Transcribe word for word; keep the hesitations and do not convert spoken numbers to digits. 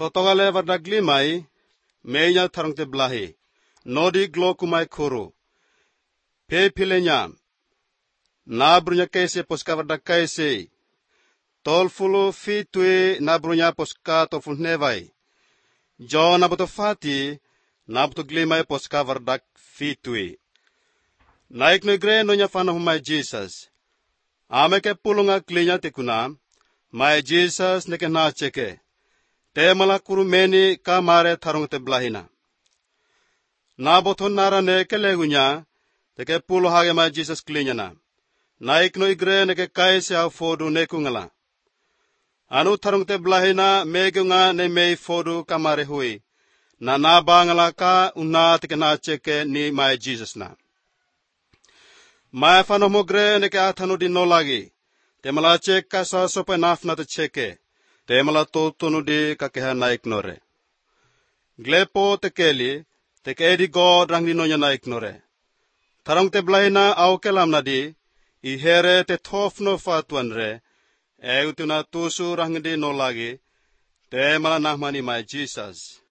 Totongale vardaglimai, meinya tarong te blahi, nodi glo kumai kuru. Pe pilenya, nabrunya kaise poska vardag kaise, tolfulu fitui nabrunya poska tofun nevai. Jo nabuto fati, nabuto glimai poska vardag fitui. Naik negre nonya fana humai Jesus. Ame ke pulunga klinya tikuna, mai Jesus neke na cheke. Te mala kuru meni ka mare tarung te blahina. Naboton nara ne ke legunya, te ke pulu hage mai Jesus klinya na. Naik no igre neke kaise au fodu nekungala. Anu tarung te blahina megunga ne mei fodu kamare hui. Na nabangala ka una teke na cheke ni mai Jesus na. Mai fano mogre neke atanu di no lagi. Te mala cheka sa sopa nafna te cheke. Te mala totonu di kakeha naik nore. Glepo te keli, te ke edi God rang di nonya naik nore. Tarong te blahina au kelam na di, i here te tofno fatuan re, e utuna tusu rang di no lagi, te mala nahmani mai Jesus.